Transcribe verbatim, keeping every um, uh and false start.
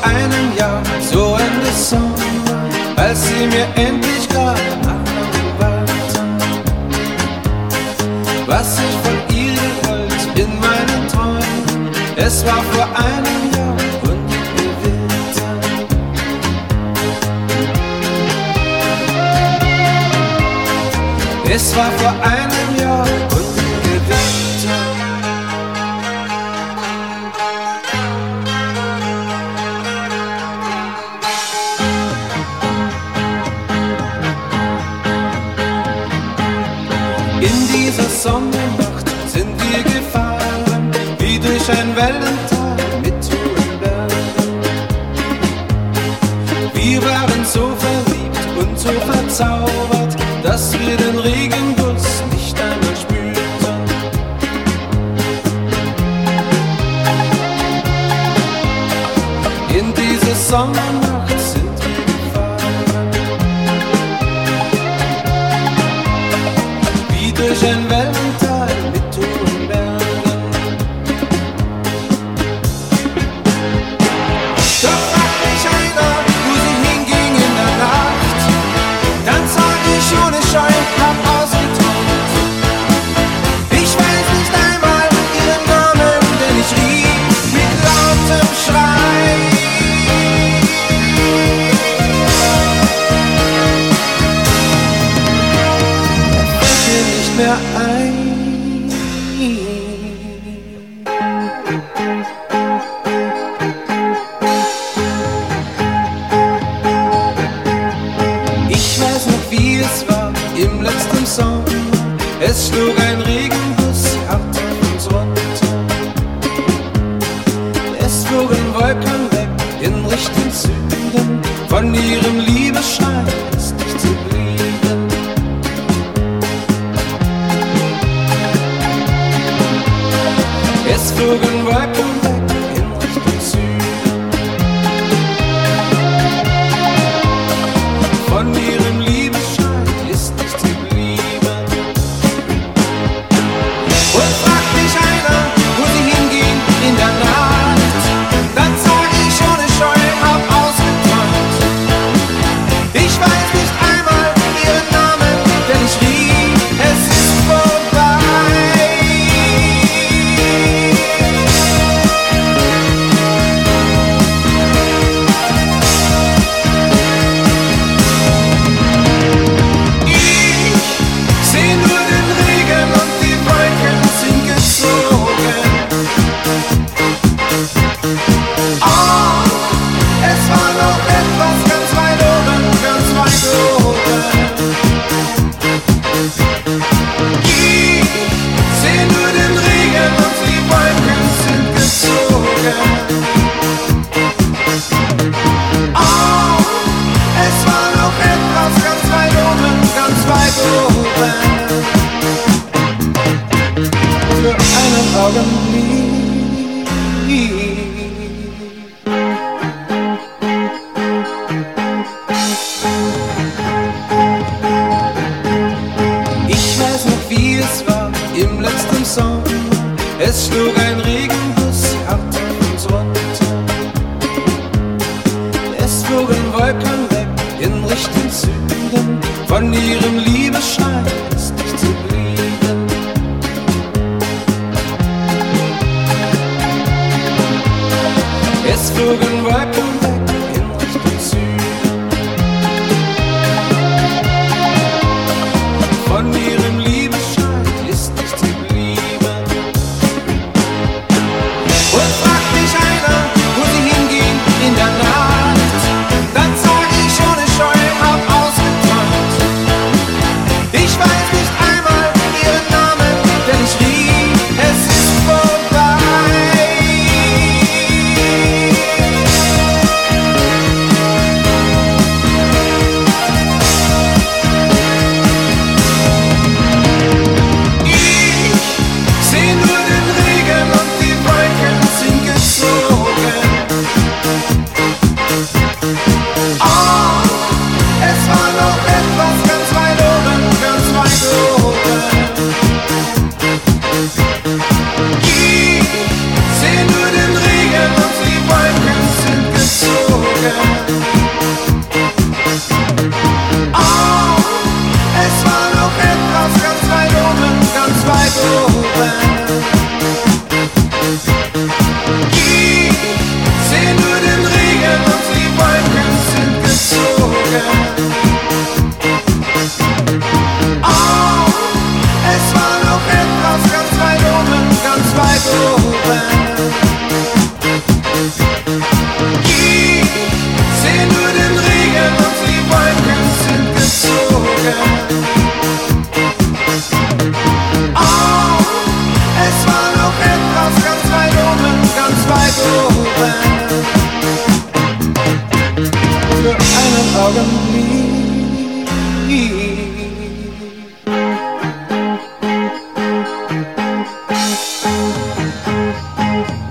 einem Jahr, so Ende Sommer, als sie mir endlich gerade nach langem Warten, was ich von ihr wollte in meinen Träumen. Es war vor einem Jahr und wir Winter. Es war vor einem Jahr und wir Winter. In dieser Sommernacht sind wir gefahren, wie durch ein Wellental mit hohen Bergen. Wir waren so verliebt und so verzaubert, dass wir den Regenguss nicht einmal spürten. In dieser Sommernacht sind wir gefahren, wie durch ein Wellental mit hohen Bergen. Doch fragt mich einer, wo sie hinging in der Nacht. Dann sag ich ohne Scheu, hab ausgeträumt. Ich weiß nicht einmal ihren Namen, denn ich rief mit lautem Schrei. Fällt mir nicht mehr ein. Ich weiß noch, wie es war im letzten Sommer. Es schlug ein Regenguss hart auf uns runter. Es flogen Wolken weg in Richtung Süden. Von ihrem Liebesschrei ist nichts geblieben. Es flogen Wolken weg in Richtung Süden. Von ihrem Liebesschrei ist nichts geblieben. Und fragt mich einer, wo sie hingehen in der Nacht. Dann sag ich ohne Scheu, hab ausgeträumt. Ich weiß nicht einmal ihren Namen, denn ich rief, es ist vorbei. Ich seh nur den Regen und die Wolken sind gezogen. Oh, es war noch etwas ganz weit oben, ganz weit oben. Ich seh nur den Regen und die Wolken sind gezogen. Oh, es war noch etwas ganz weit oben, ganz weit oben. Für einen Augenblick. Ich weiß noch, wie es war im letzten Sommer. Es schlug ein Regenguss hart auf uns runter. Es flogen Wolken weg in Richtung Süden. Von ihrem Liebesschrei ist nichts geblieben. Es flogen Wolken weg in Richtung Süden. Von ihrem Liebesschrei ist nichts geblieben. Und fragt mich einer, wo sie hingehen in der Nacht. Dann sag ich ohne Scheu, hab ausgeträumt. Ich weiß nicht einmal ihren Namen, denn ich rief, es ist vorbei. Musik